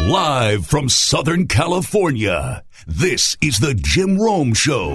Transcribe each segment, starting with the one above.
Live from Southern California, this is the Jim Rome Show.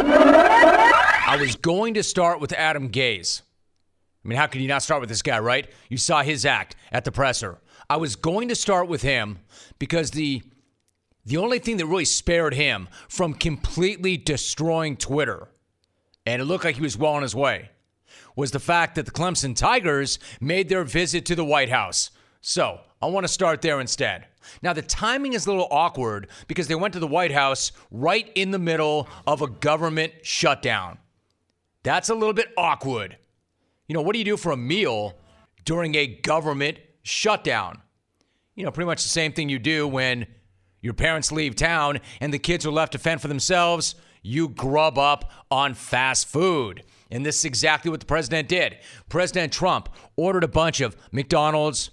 I was going to start with Adam Gase. I mean, how could you not start with this guy, right? You saw his act at the presser. I was going to start with him because the only thing that really spared him from completely destroying Twitter, and it looked like he was well on his way, was the fact that the Clemson Tigers made their visit to the White House. So I want to start there instead. Now, the timing is a little awkward because they went to the White House right in the middle of a government shutdown. That's a little bit awkward. You know, what do you do for a meal during a government shutdown? You know, pretty much the same thing you do when your parents leave town and the kids are left to fend for themselves. You grub up on fast food. And this is exactly what the president did. President Trump ordered a bunch of McDonald's,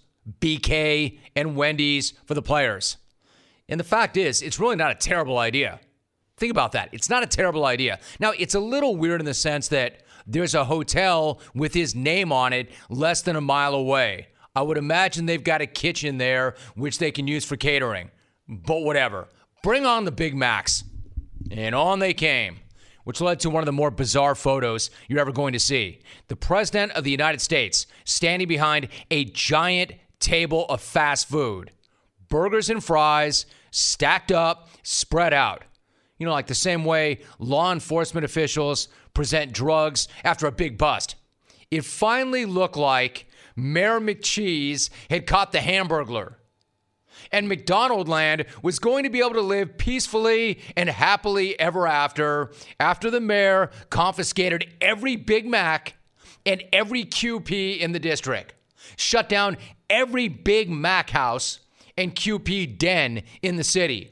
BK, and Wendy's for the players. And the fact is, it's really not a terrible idea. Think about that. It's not a terrible idea. Now, it's a little weird in the sense that there's a hotel with his name on it less than a mile away. I would imagine they've got a kitchen there which they can use for catering. But whatever. Bring on the Big Macs. And on they came, which led to one of the more bizarre photos you're ever going to see. The President of the United States standing behind a giant table of fast food. Burgers and fries stacked up, spread out. You know, like the same way law enforcement officials present drugs after a big bust. It finally looked like Mayor McCheese had caught the Hamburglar. And McDonaldland was going to be able to live peacefully and happily ever after the mayor confiscated every Big Mac and every QP in the district, shut down every Big Mac house and QP den in the city,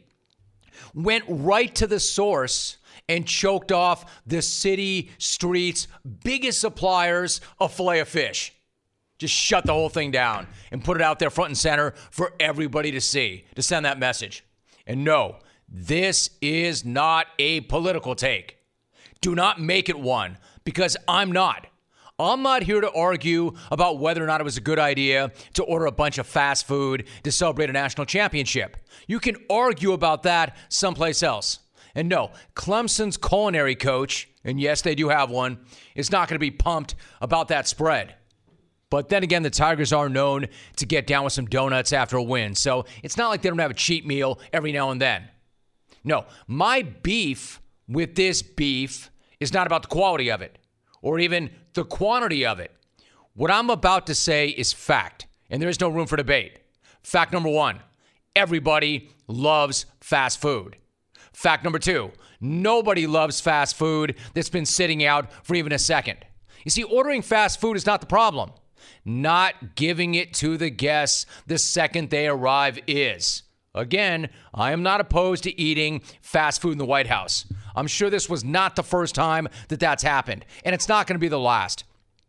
went right to the source and choked off the city streets' biggest suppliers of Filet-O-Fish. Just shut the whole thing down and put it out there front and center for everybody to see, to send that message. And no, this is not a political take. Do not make it one, because I'm not. I'm not here to argue about whether or not it was a good idea to order a bunch of fast food to celebrate a national championship. You can argue about that someplace else. And no, Clemson's culinary coach, and yes, they do have one, is not going to be pumped about that spread. But then again, the Tigers are known to get down with some donuts after a win. So it's not like they don't have a cheat meal every now and then. No, my beef with this beef is not about the quality of it or even the quantity of it. What I'm about to say is fact, and there is no room for debate. Fact number one, everybody loves fast food. Fact number two, nobody loves fast food that's been sitting out for even a second. You see, ordering fast food is not the problem. Not giving it to the guests the second they arrive is. Again, I am not opposed to eating fast food in the White House. I'm sure this was not the first time that that's happened, and it's not going to be the last.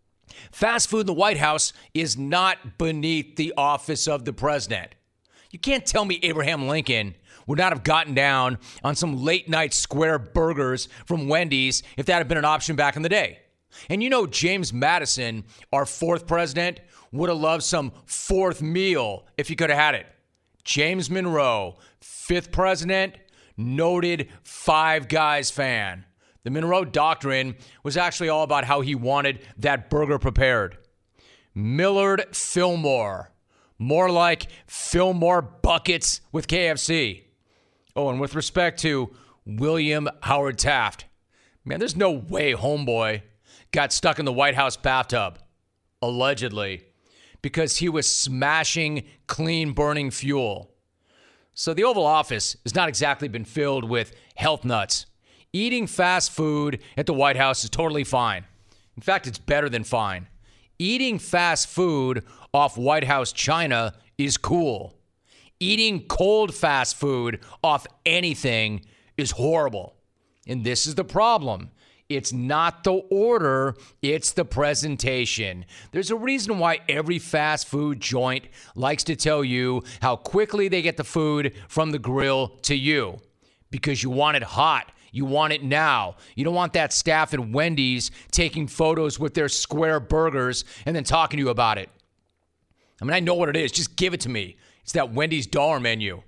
Fast food in the White House is not beneath the office of the president. You can't tell me Abraham Lincoln would not have gotten down on some late-night square burgers from Wendy's if that had been an option back in the day. And you know James Madison, our fourth president, would have loved some fourth meal if he could have had it. James Monroe, fifth president, noted Five Guys fan. The Monroe Doctrine was actually all about how he wanted that burger prepared. Millard Fillmore, more like Fillmore buckets with KFC. Oh, and with respect to William Howard Taft, man, there's no way homeboy got stuck in the White House bathtub, allegedly, because he was smashing clean burning fuel. So the Oval Office has not exactly been filled with health nuts. Eating fast food at the White House is totally fine. In fact, it's better than fine. Eating fast food off White House china is cool. Eating cold fast food off anything is horrible. And this is the problem. It's not the order, it's the presentation. There's a reason why every fast food joint likes to tell you how quickly they get the food from the grill to you. Because you want it hot. You want it now. You don't want that staff at Wendy's taking photos with their square burgers and then talking to you about it. I mean, I know what it is. Just give it to me. It's that Wendy's dollar menu.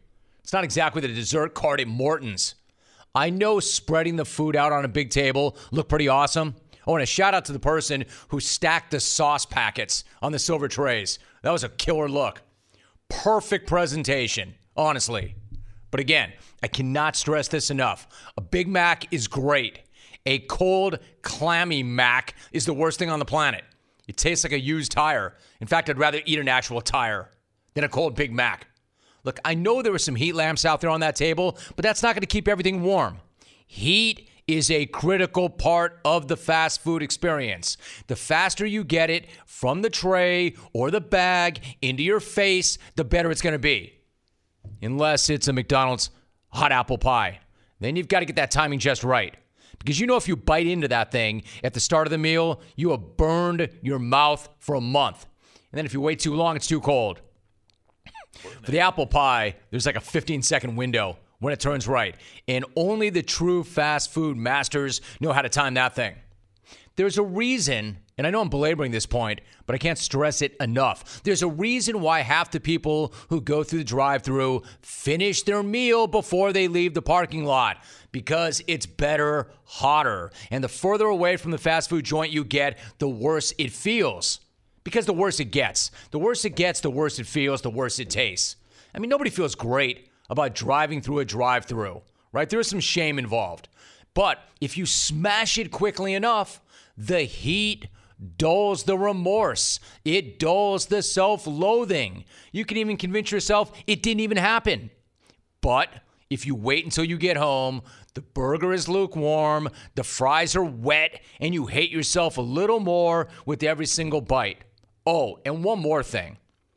It's not exactly the dessert cart at Morton's. I know spreading the food out on a big table looked pretty awesome. Oh, and a shout out to the person who stacked the sauce packets on the silver trays. That was a killer look. Perfect presentation, honestly. But again, I cannot stress this enough. A Big Mac is great. A cold, clammy Mac is the worst thing on the planet. It tastes like a used tire. In fact, I'd rather eat an actual tire than a cold Big Mac. Look, I know there were some heat lamps out there on that table, but that's not going to keep everything warm. Heat is a critical part of the fast food experience. The faster you get it from the tray or the bag into your face, the better it's going to be. Unless it's a McDonald's hot apple pie. Then you've got to get that timing just right. Because you know if you bite into that thing at the start of the meal, you have burned your mouth for a month. And then if you wait too long, it's too cold. For the apple pie, there's like a 15-second window when it turns right. And only the true fast food masters know how to time that thing. There's a reason, and I know I'm belaboring this point, but I can't stress it enough. There's a reason why half the people who go through the drive-thru finish their meal before they leave the parking lot. Because it's better, hotter. And the further away from the fast food joint you get, the worse it feels. Because the worse it gets. The worse it gets, the worse it feels, the worse it tastes. I mean, nobody feels great about driving through a drive-thru, right? There's some shame involved. But if you smash it quickly enough, the heat dulls the remorse. It dulls the self-loathing. You can even convince yourself it didn't even happen. But if you wait until you get home, the burger is lukewarm, the fries are wet, and you hate yourself a little more with every single bite. Oh, and one more thing.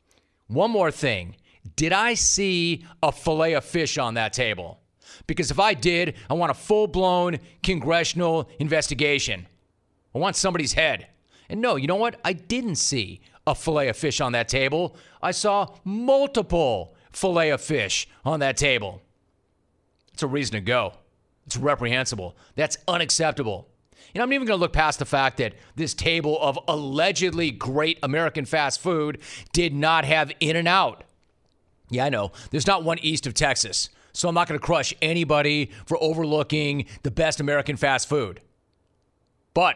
Did I see a fillet of fish on that table? Because if I did, I want a full-blown congressional investigation. I want somebody's head. And no, you know what? I didn't see a fillet of fish on that table. I saw multiple fillet of fish on that table. It's a reason to go. It's reprehensible. That's unacceptable. And I'm even going to look past the fact that this table of allegedly great American fast food did not have In-N-Out. Yeah, I know. There's not one east of Texas. So I'm not going to crush anybody for overlooking the best American fast food. But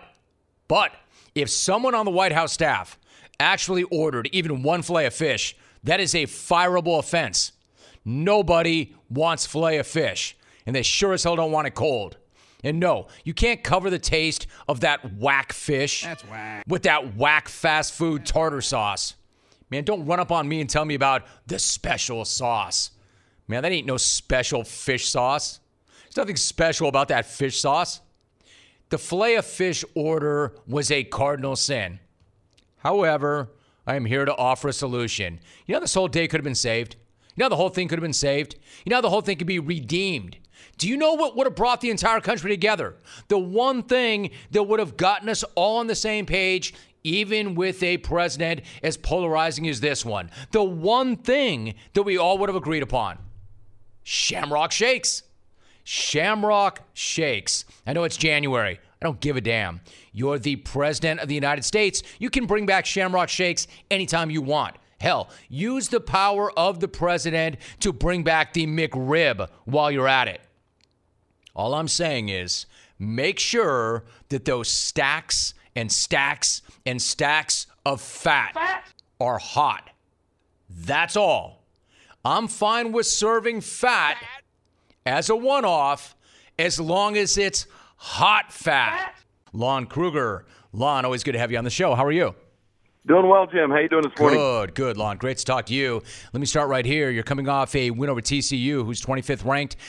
if someone on the White House staff actually ordered even one fillet of fish, that is a fireable offense. Nobody wants fillet of fish, and they sure as hell don't want it cold. And no, you can't cover the taste of that whack fish with that whack fast food tartar sauce. Man, don't run up on me and tell me about the special sauce. Man, that ain't no special fish sauce. There's nothing special about that fish sauce. The filet of fish order was a cardinal sin. However, I am here to offer a solution. You know, this whole day could have been saved. You know, the whole thing could have been saved. You know, the whole thing could be redeemed. Do you know what would have brought the entire country together? The one thing that would have gotten us all on the same page, even with a president as polarizing as this one. The one thing that we all would have agreed upon. Shamrock Shakes. Shamrock Shakes. I know it's January. I don't give a damn. You're the president of the United States. You can bring back Shamrock Shakes anytime you want. Hell, use the power of the president to bring back the McRib while you're at it. All I'm saying is make sure that those stacks and stacks and stacks of fat are hot. That's all. I'm fine with serving fat as a one-off as long as it's hot fat. Lon Kruger. Lon, always good to have you on the show. How are you? Doing well, Jim. How you doing this morning? Good, Lon. Great to talk to you. Let me start right here. You're coming off a win over TCU, who's 25th ranked,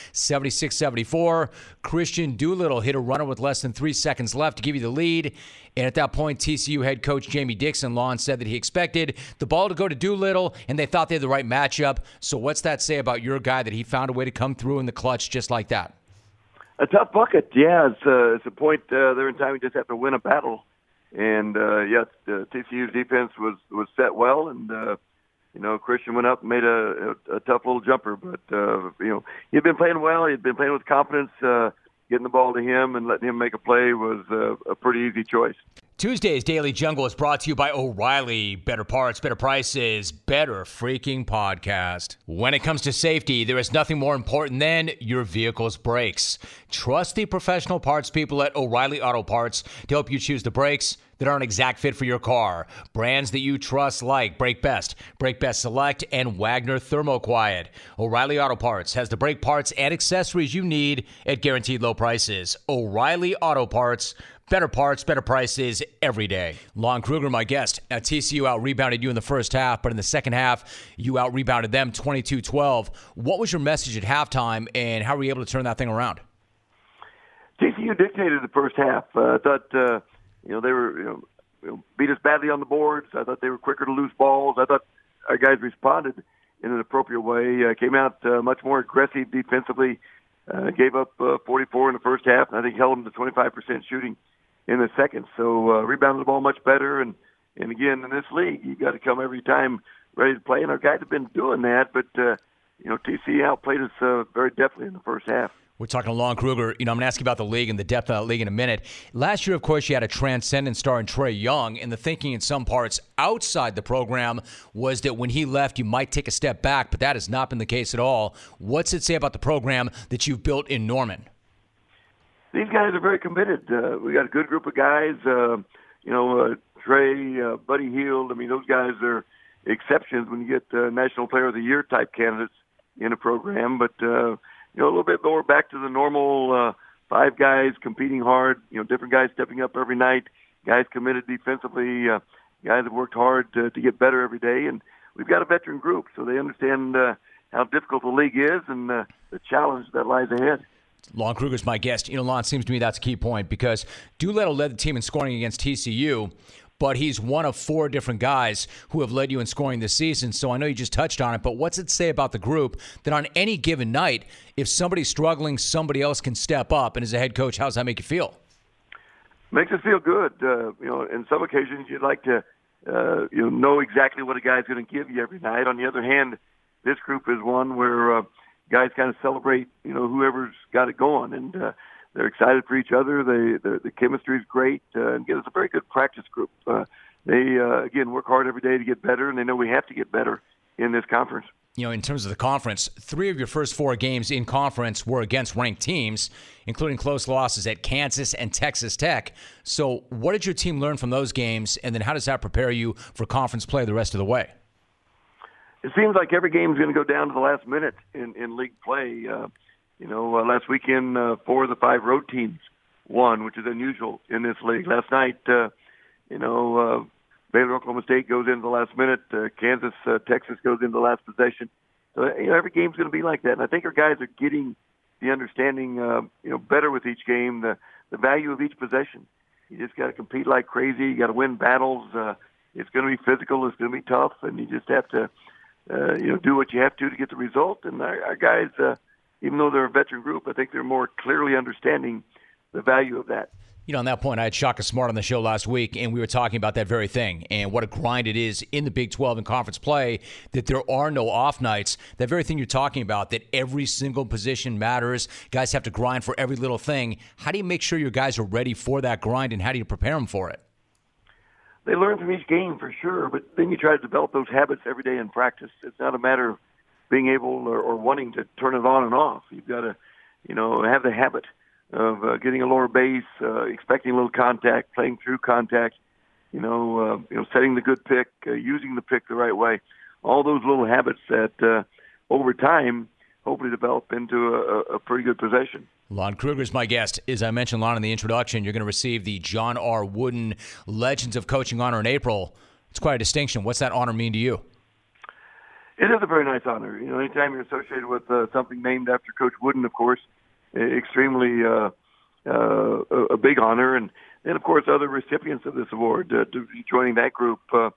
76-74. Christian Doolittle hit a runner with less than 3 seconds left to give you the lead. And at that point, TCU head coach Jamie Dixon, Lon, said that he expected the ball to go to Doolittle, and they thought they had the right matchup. So what's that say about your guy that he found a way to come through in the clutch just like that? A tough bucket, yeah. It's a point there in time you just have to win a battle. And, yes, TCU's defense was set well, and, Christian went up and made a tough little jumper. But, he'd been playing well. He'd been playing with confidence. getting the ball to him and letting him make a play was a pretty easy choice. Tuesday's Daily Jungle is brought to you by O'Reilly. Better parts, better prices, better freaking podcast. When it comes to safety, there is nothing more important than your vehicle's brakes. Trust the professional parts people at O'Reilly Auto Parts to help you choose the brakes that are an exact fit for your car. Brands that you trust like Brake Best Select, and Wagner Thermoquiet. O'Reilly Auto Parts has the brake parts and accessories you need at guaranteed low prices. O'Reilly Auto Parts. Better parts, better prices every day. Lon Kruger, my guest. Now, TCU out-rebounded you in the first half, but in the second half, you out-rebounded them 22-12. What was your message at halftime, and how were you able to turn that thing around? TCU dictated the first half. I thought, they were, beat us badly on the boards. I thought they were quicker to lose balls. I thought our guys responded in an appropriate way. Came out much more aggressive defensively. Gave up 44 in the first half, and I think held them to 25% shooting in the second. So rebounded the ball much better. And again, in this league, you got to come every time ready to play. And our guys have been doing that, but, TCU outplayed us very definitely in the first half. We're talking to Lon Kruger. I'm going to ask you about the league and the depth of that league in a minute. Last year, of course, you had a transcendent star in Trae Young, and the thinking in some parts outside the program was that when he left, you might take a step back, but that has not been the case at all. What's it say about the program that you've built in Norman? These guys are very committed. We got a good group of guys. Trey, Buddy Hield. I mean, those guys are exceptions when you get National Player of the Year type candidates in a program. But a little bit more back to the normal 5 guys competing hard. Different guys stepping up every night. Guys committed defensively. Guys have worked hard to get better every day. And we've got a veteran group, so they understand how difficult the league is and the challenge that lies ahead. Lon Kruger's my guest. Lon, seems to me that's a key point because Doolittle led the team in scoring against TCU, but he's one of 4 different guys who have led you in scoring this season. So I know you just touched on it, but what's it say about the group that on any given night, if somebody's struggling, somebody else can step up? And as a head coach, how does that make you feel? Makes us feel good. In some occasions, you'd like to know exactly what a guy's going to give you every night. On the other hand, this group is one where guys kind of celebrate, whoever's got it going, and they're excited for each other. The chemistry is great, and it's a very good practice group. They again work hard every day to get better, and they know we have to get better in this conference. In terms of the conference, 3 of your first 4 games in conference were against ranked teams, including close losses at Kansas and Texas Tech. So what did your team learn from those games, and then how does that prepare you for conference play the rest of the way? It seems like every game is going to go down to the last minute in league play. Last weekend, 4 of the 5 road teams won, which is unusual in this league. Last night, Baylor, Oklahoma State goes into the last minute. Kansas, Texas goes into the last possession. So, every game's going to be like that. And I think our guys are getting the understanding, better with each game, the value of each possession. You just got to compete like crazy. You got to win battles. It's going to be physical. It's going to be tough. And you just have to, do what you have to get the result. And our guys, even though they're a veteran group, I think they're more clearly understanding the value of that. On that point, I had Shaka Smart on the show last week, and we were talking about that very thing and what a grind it is in the Big 12 in conference play, that there are no off nights. That very thing you're talking about, that every single position matters. Guys have to grind for every little thing. How do you make sure your guys are ready for that grind, and how do you prepare them for it? They learn from each game for sure, but then you try to develop those habits every day in practice. It's not a matter of being able or wanting to turn it on and off. You've got to, have the habit of getting a lower base, expecting a little contact, playing through contact, setting the good pick, using the pick the right way. All those little habits that over time hopefully develop into a pretty good possession. Lon Kruger is my guest. As I mentioned, Lon, in the introduction, you're going to receive the John R. Wooden Legends of Coaching honor in April. It's quite a distinction. What's that honor mean to you? It is a very nice honor. Anytime you're associated with something named after Coach Wooden, of course, extremely a big honor. And then, of course, other recipients of this award joining that group. Coach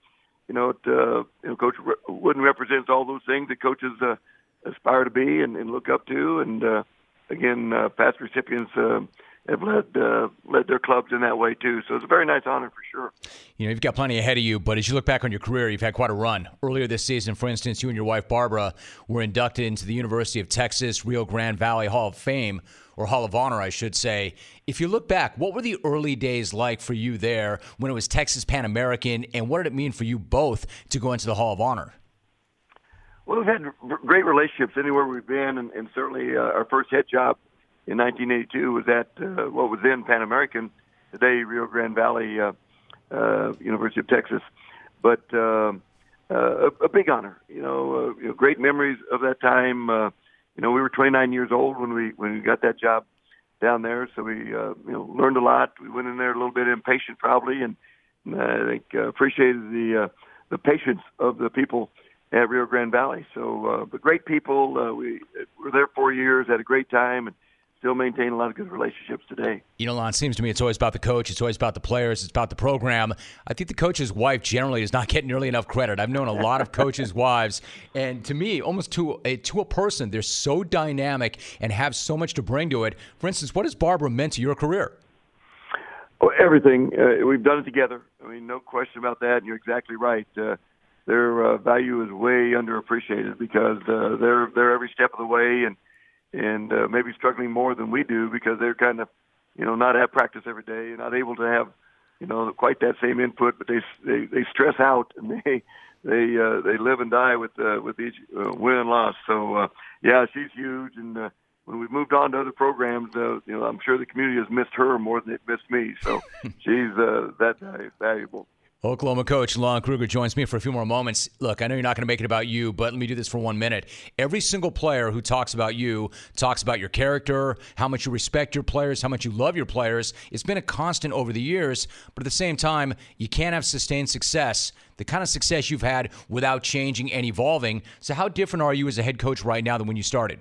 Wooden represents all those things that coaches aspire to be and look up to. And again, past recipients have led their clubs in that way too. So it's a very nice honor for sure. You know, you've got plenty ahead of you, but as you look back on your career, you've had quite a run. Earlier this season, for instance, you and your wife, Barbara, were inducted into the University of Texas Rio Grande Valley Hall of Fame, or Hall of Honor, I should say. If you look back, what were the early days like for you there when it was Texas Pan American, and what did it mean for you both to go into the Hall of Honor? Well, we've had great relationships anywhere we've been, and certainly our first head job in 1982 was at what was then Pan American, today Rio Grande Valley University of Texas. But a big honor, great memories of that time. We were 29 years old when we got that job down there, so we learned a lot. We went in there a little bit impatient probably, and I think appreciated the patience of the people at Rio Grande Valley. So, but great people. We were there 4 years, had a great time, and still maintain a lot of good relationships today. You know, Lon, it seems to me it's always about the coach. It's always about the players. It's about the program. I think the coach's wife generally is not getting nearly enough credit. I've known a lot of coaches' wives, and to me, almost to a person, they're so dynamic and have so much to bring to it. For instance, what has Barbara meant to your career? Oh, everything. We've done it together. I mean, no question about that. And you're exactly right. Their value is way underappreciated because they're every step of the way, and maybe struggling more than we do because they're kind of, not at practice every day, not able to have, quite that same input. But they stress out, and they live and die with each win and loss. So yeah, she's huge. And when we've moved on to other programs, I'm sure the community has missed her more than it missed me. So she's that valuable. Oklahoma coach Lon Kruger joins me for a few more moments. Look, I know you're not going to make it about you, but let me do this for 1 minute. Every single player who talks about you talks about your character, how much you respect your players, how much you love your players. It's been a constant over the years, but at the same time, you can't have sustained success, the kind of success you've had without changing and evolving. So how different are you as a head coach right now than when you started?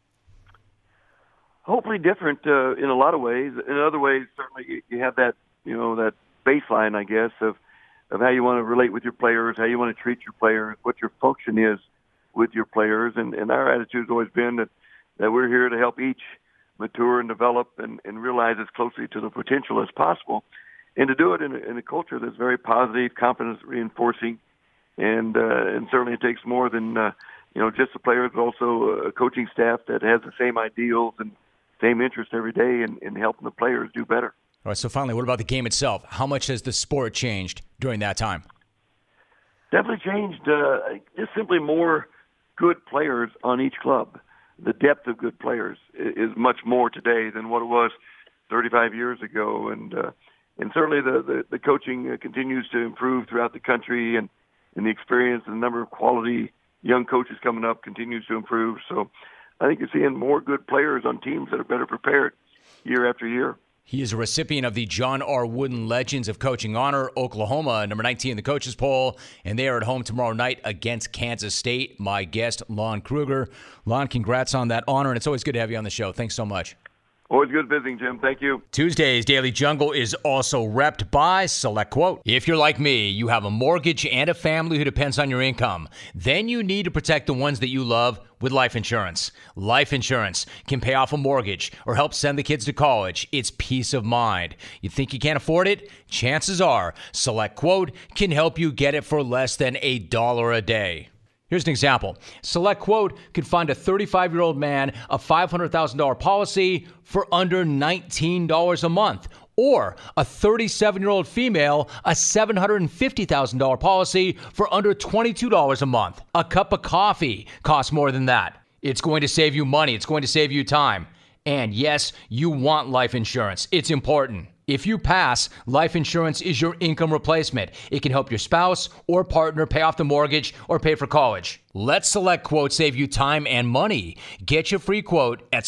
Hopefully different in a lot of ways. In other ways, certainly you have that, that baseline, I guess, of how you want to relate with your players, how you want to treat your players, what your function is with your players. And our attitude has always been that we're here to help each mature and develop and realize as closely to the potential as possible, and to do it in a culture that's very positive, confidence reinforcing. And certainly it takes more than, just the players, but also a coaching staff that has the same ideals and same interest every day in helping the players do better. All right, so finally, what about the game itself? How much has the sport changed during that time? Definitely changed. Just simply more good players on each club. The depth of good players is much more today than what it was 35 years ago. And certainly the coaching continues to improve throughout the country, and the experience and the number of quality young coaches coming up continues to improve. So I think you're seeing more good players on teams that are better prepared year after year. He is a recipient of the John R. Wooden Legends of Coaching Honor, Oklahoma, number 19 in the coaches poll, and they are at home tomorrow night against Kansas State. My guest, Lon Kruger. Lon, congrats on that honor, and it's always good to have you on the show. Thanks so much. Always good visiting, Jim. Thank you. Tuesday's Daily Jungle is also repped by SelectQuote. If you're like me, you have a mortgage and a family who depends on your income. Then you need to protect the ones that you love with life insurance. Life insurance can pay off a mortgage or help send the kids to college. It's peace of mind. You think you can't afford it? Chances are SelectQuote can help you get it for less than $1 a day. Here's an example. SelectQuote could find a 35-year-old man a $500,000 policy for under $19 a month, or a 37-year-old female a $750,000 policy for under $22 a month. A cup of coffee costs more than that. It's going to save you money. It's going to save you time. And yes, you want life insurance. It's important. If you pass, life insurance is your income replacement. It can help your spouse or partner pay off the mortgage or pay for college. Let SelectQuote save you time and money. Get your free quote at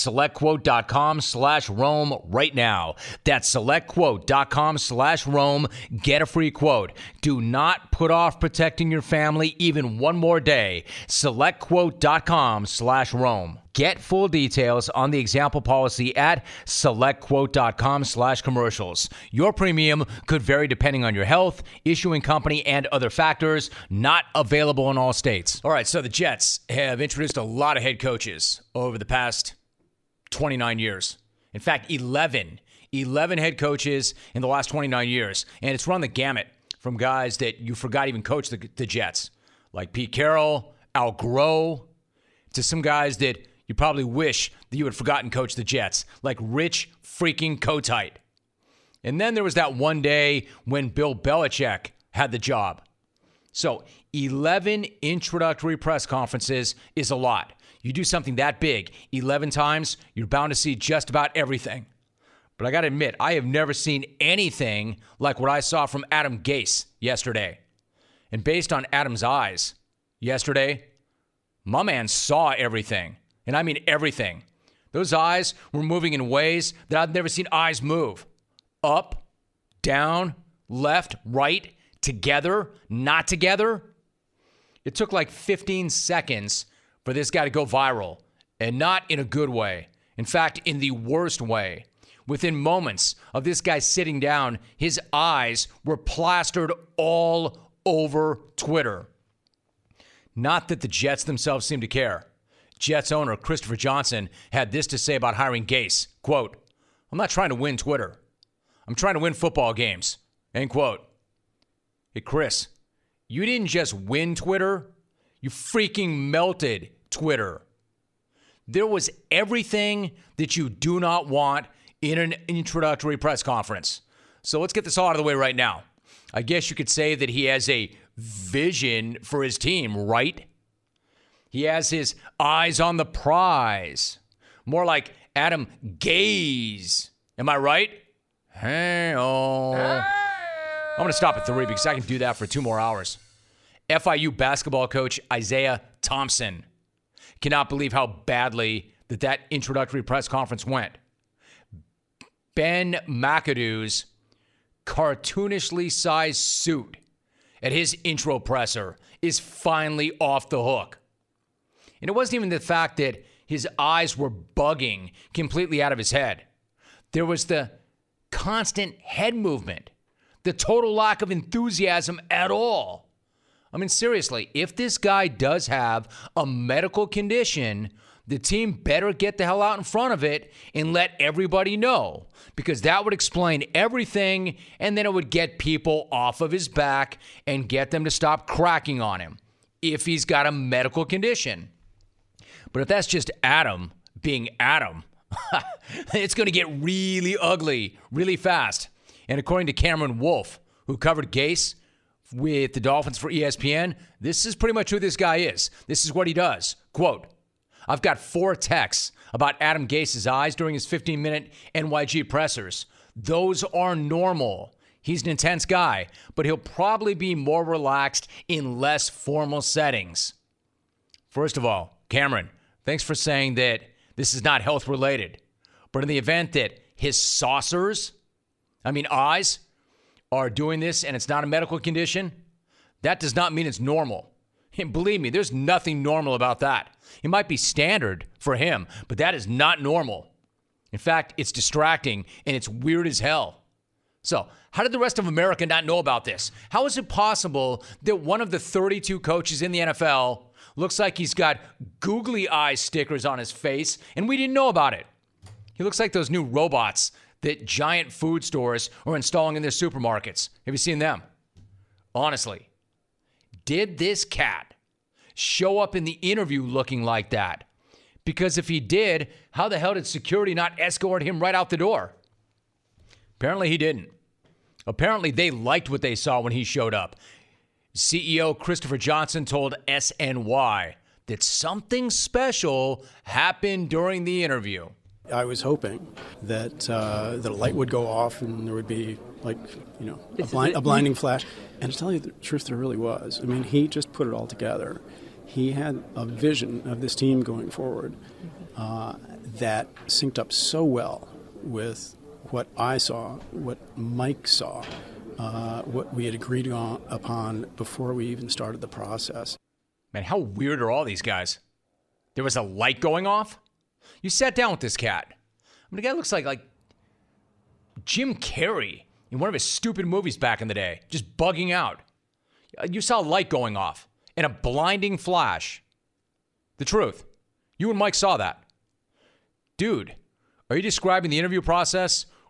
SelectQuote.com/Rome right now. That's SelectQuote.com/Rome. Get a free quote. Do not put off protecting your family even one more day. SelectQuote.com/Rome. Get full details on the example policy at SelectQuote.com/commercials. Your premium could vary depending on your health, issuing company, and other factors. Not available in all states. All right, so the Jets have introduced a lot of head coaches over the past 29 years. In fact, 11 11 head coaches in the last 29 years, and it's run the gamut from guys that you forgot even coached the Jets, like Pete Carroll, Al Groh, to some guys that you probably wish that you had forgotten coach the Jets, like Rich freaking Kotite. And then there was that one day when Bill Belichick had the job. So 11 introductory press conferences is a lot. You do something that big 11 times, you're bound to see just about everything. But I got to admit, I have never seen anything like what I saw from Adam Gase yesterday. And based on Adam's eyes yesterday, my man saw everything. And I mean everything. Those eyes were moving in ways that I've never seen eyes move. Up, down, left, right, together, not together. It took like 15 seconds for this guy to go viral, and not in a good way. In fact, in the worst way. Within moments of this guy sitting down, his eyes were plastered all over Twitter. Not that the Jets themselves seem to care. Jets owner Christopher Johnson had this to say about hiring Gase. Quote, "I'm not trying to win Twitter. I'm trying to win football games." End quote. Hey, Chris, you didn't just win Twitter. You freaking melted Twitter. There was everything that you do not want in an introductory press conference. So let's get this all out of the way right now. I guess you could say that he has a vision for his team, right? He has his eyes on the prize. More like Adam Gaze. Am I right? Hey-oh. I'm going to stop at 3 because I can do that for 2 more hours. FIU basketball coach Isaiah Thompson cannot believe how badly that introductory press conference went. Ben McAdoo's cartoonishly sized suit at his intro presser is finally off the hook. And it wasn't even the fact that his eyes were bugging completely out of his head. There was the constant head movement, the total lack of enthusiasm at all. I mean, seriously, if this guy does have a medical condition, the team better get the hell out in front of it and let everybody know, because that would explain everything, and then it would get people off of his back and get them to stop cracking on him if he's got a medical condition. But if that's just Adam being Adam, it's going to get really ugly really fast. And according to Cameron Wolfe, who covered Gase with the Dolphins for ESPN, this is pretty much who this guy is. This is what he does. Quote, "I've got 4 texts about Adam Gase's eyes during his 15-minute NYG pressers. Those are normal. He's an intense guy, but he'll probably be more relaxed in less formal settings." First of all, Cameron, thanks for saying that this is not health related. But in the event that his eyes, are doing this and it's not a medical condition, that does not mean it's normal. And believe me, there's nothing normal about that. It might be standard for him, but that is not normal. In fact, it's distracting and it's weird as hell. So, how did the rest of America not know about this? How is it possible that one of the 32 coaches in the NFL looks like he's got googly eye stickers on his face and we didn't know about it? He looks like those new robots that giant food stores are installing in their supermarkets. Have you seen them? Honestly, did this cat show up in the interview looking like that? Because if he did, how the hell did security not escort him right out the door? Apparently he didn't. Apparently they liked what they saw when he showed up. CEO Christopher Johnson told SNY that something special happened during the interview. I was hoping that a light would go off and there would be, a blinding flash. And to tell you the truth, there really was. I mean, he just put it all together. He had a vision of this team going forward that synced up so well with what I saw, what Mike saw, what we had agreed upon before we even started the process. Man, how weird are all these guys? There was a light going off? You sat down with this cat. I mean, the guy looks like Jim Carrey in one of his stupid movies back in the day, just bugging out. You saw a light going off and a blinding flash. The truth. You and Mike saw that. Dude, are you describing the interview process,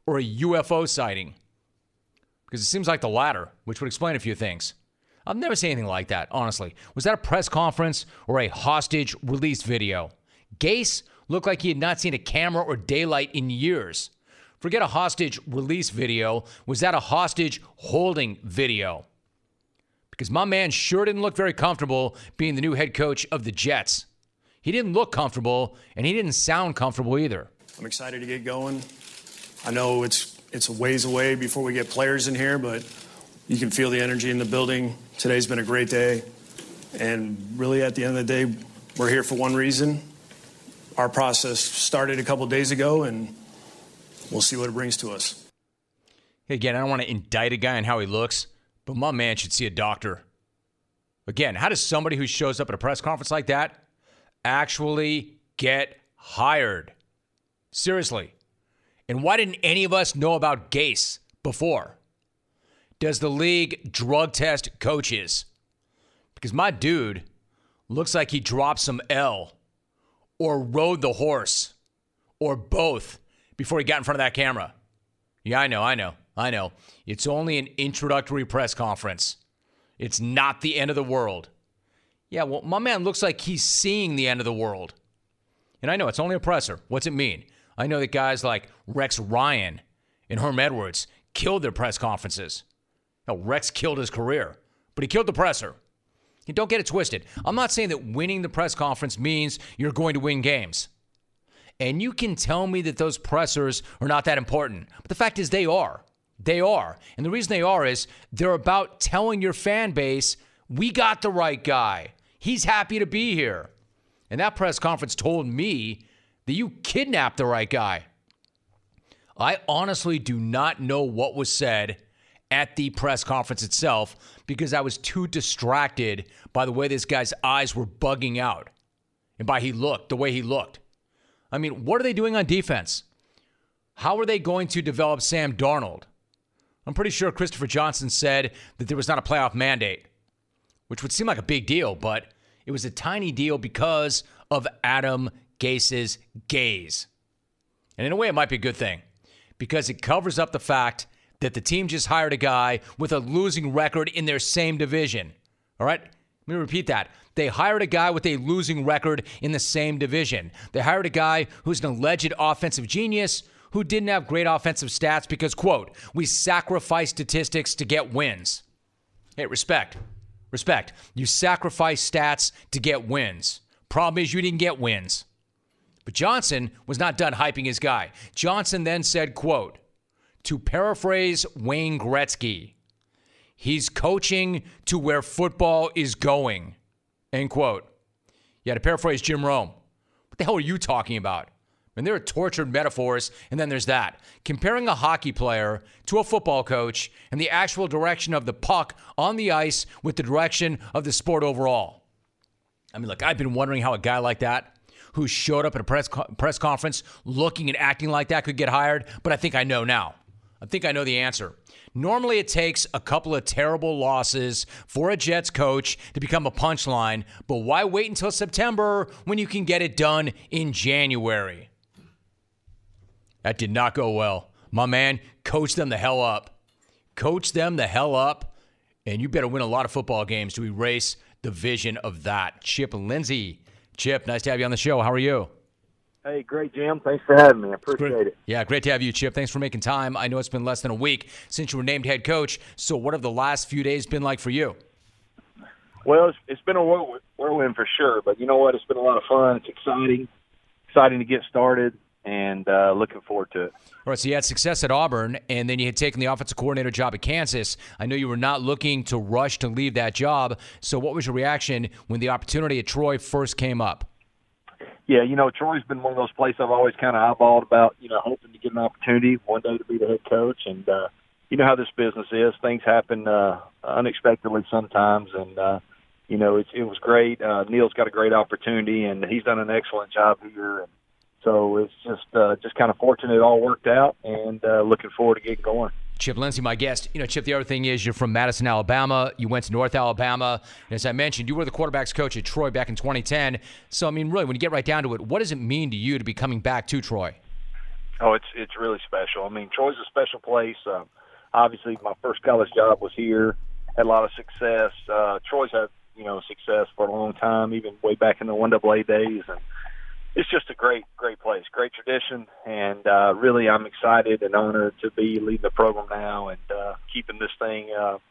or a UFO sighting? Because it seems like the latter, which would explain a few things. I've never seen anything like that, honestly. Was that a press conference or a hostage release video? Gase looked like he had not seen a camera or daylight in years. Forget a hostage release video. Was that a hostage holding video? Because my man sure didn't look very comfortable being the new head coach of the Jets. He didn't look comfortable, and he didn't sound comfortable either. I'm excited to get going. I know it's a ways away before we get players in here, but you can feel the energy in the building. Today's been a great day. And really, at the end of the day, we're here for one reason. Our process started a couple days ago, and we'll see what it brings to us. Again, I don't want to indict a guy on how he looks, but my man should see a doctor. Again, how does somebody who shows up at a press conference like that actually get hired? Seriously. And why didn't any of us know about Gase before? Does the league drug test coaches? Because my dude looks like he dropped some L or rode the horse or both before he got in front of that camera. Yeah, I know. It's only an introductory press conference. It's not the end of the world. Yeah, well, my man looks like he's seeing the end of the world. And I know it's only a presser. What's it mean? I know that guys like Rex Ryan and Herm Edwards killed their press conferences. No, Rex killed his career, but he killed the presser. You don't get it twisted. I'm not saying that winning the press conference means you're going to win games. And you can tell me that those pressers are not that important. But the fact is they are. They are. And the reason they are is they're about telling your fan base, we got the right guy. He's happy to be here. And that press conference told me that you kidnapped the right guy. I honestly do not know what was said at the press conference itself because I was too distracted by the way this guy's eyes were bugging out and by the way he looked. I mean, what are they doing on defense? How are they going to develop Sam Darnold? I'm pretty sure Christopher Johnson said that there was not a playoff mandate, which would seem like a big deal, but it was a tiny deal because of Adam Gase's gaze. And in a way, it might be a good thing because it covers up the fact that the team just hired a guy with a losing record in their same division. All right? Let me repeat that. They hired a guy with a losing record in the same division. They hired a guy who's an alleged offensive genius who didn't have great offensive stats because, quote, we sacrifice statistics to get wins. Hey, respect. Respect. You sacrifice stats to get wins. Problem is you didn't get wins. But Johnson was not done hyping his guy. Johnson then said, quote, to paraphrase Wayne Gretzky, he's coaching to where football is going, end quote. Yeah, to paraphrase Jim Rome, what the hell are you talking about? And there are tortured metaphors, and then there's that. Comparing a hockey player to a football coach and the actual direction of the puck on the ice with the direction of the sport overall. I mean, look, I've been wondering how a guy like that who showed up at a press conference looking and acting like that could get hired, but I think I know now. I think I know the answer. Normally it takes a couple of terrible losses for a Jets coach to become a punchline, but why wait until September when you can get it done in January? That did not go well. My man, coach them the hell up. Coach them the hell up, and you better win a lot of football games to erase the vision of that. Chip Lindsey. Chip, nice to have you on the show. How are you? Hey, great, Jim. Thanks for having me. I appreciate it. Yeah, great to have you, Chip. Thanks for making time. I know it's been less than a week since you were named head coach. So what have the last few days been like for you? Well, it's been a whirlwind for sure. But you know what? It's been a lot of fun. It's exciting to get started, and looking forward to it. All right, so you had success at Auburn, and then you had taken the offensive coordinator job at Kansas. I know you were not looking to rush to leave that job. So what was your reaction when the opportunity at Troy first came up? Yeah, you know, Troy's been one of those places I've always kind of eyeballed about, you know, hoping to get an opportunity one day to be the head coach. And you know how this business is. Things happen unexpectedly sometimes. And, you know, it was great. Neil's got a great opportunity, and he's done an excellent job here. And so it's just kind of fortunate it all worked out, and looking forward to getting going. Chip Lindsey, my guest. You know, Chip, the other thing is you're from Madison, Alabama. You went to North Alabama. And as I mentioned, you were the quarterback's coach at Troy back in 2010. So, I mean, really, when you get right down to it, what does it mean to you to be coming back to Troy? Oh, it's really special. I mean, Troy's a special place. Obviously, my first college job was here. Had a lot of success. Troy's had success for a long time, even way back in the 1AA days, and it's just a great place, great tradition, and really, I'm excited and honored to be leading the program now and keeping this thing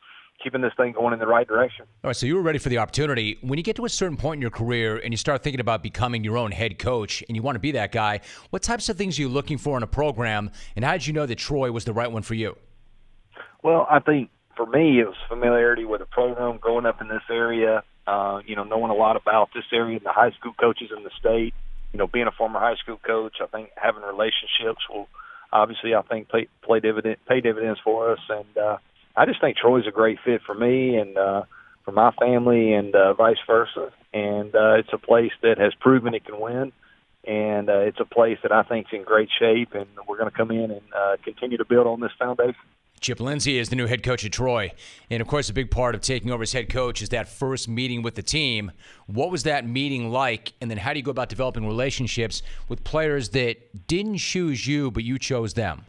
going in the right direction. All right, so you were ready for the opportunity. When you get to a certain point in your career and you start thinking about becoming your own head coach and you want to be that guy, what types of things are you looking for in a program, and how did you know that Troy was the right one for you? Well, I think for me it was familiarity with the program, growing up in this area, knowing a lot about this area and the high school coaches in the state. Being a former high school coach, I think having relationships will obviously, I think, pay dividends for us. And I just think Troy's a great fit for me and for my family and vice versa. And it's a place that has proven it can win. And it's a place that I think is in great shape, and we're going to come in and continue to build on this foundation. Chip Lindsey is the new head coach at Troy. And, of course, a big part of taking over as head coach is that first meeting with the team. What was that meeting like? And then how do you go about developing relationships with players that didn't choose you, but you chose them?